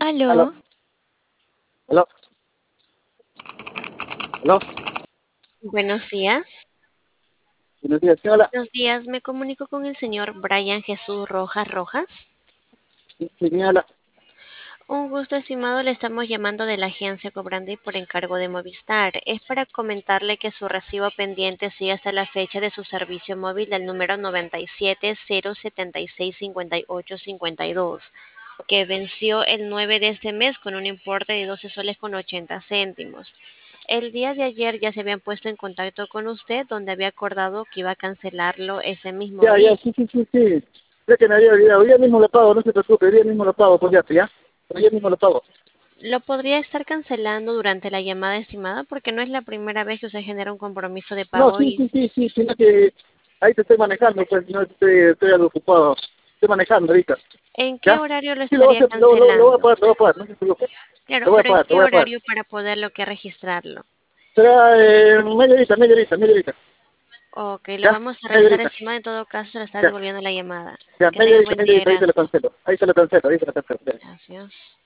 Aló, Aló, aló, aló. buenos días. Buenos días, ¿sí? Hola. Buenos días, me comunico con el señor Brian Jesús Rojas Rojas. Sí, sí, hola. Un gusto, estimado, le estamos llamando de la agencia Cobrandi por encargo de Movistar. Es para comentarle que su recibo pendiente sigue hasta la fecha de su servicio móvil del número 97 076 58 52, que venció el 9 de este mes con un importe de 12 soles con 80 céntimos. El día de ayer ya se habían puesto en contacto con usted, donde había acordado que iba a cancelarlo ese mismo Ya, día. ya, sí, sí, sí, sí. Sé que me había olvidado. Hoy día mismo lo pago, no se preocupe. Hoy día mismo lo pago, por ya. Hoy día mismo lo pago. Lo podría estar cancelando durante la llamada estimada porque no es la primera vez que usted genera un compromiso de No, pago sí, y sí, sí, sí, sino que ahí te estoy manejando, pues no estoy algo ocupado. Estoy manejando ahorita. ¿en qué ¿Ya? horario lo Sí, lo voy a estaría hacer, lo voy a cancelando? pagar, no se preocupe. Claro, Lo voy a pero ¿en pagar, lo qué voy a pagar. horario para poderlo que registrarlo? Será media horita. Ok, lo ¿Ya? vamos a Media revisar horita. estimado, en todo caso se le está Ya, devolviendo la llamada. ya, Que tenga buen media día, horita, ahí se lo gracias. cancelo. Ahí se lo cancelo. Gracias.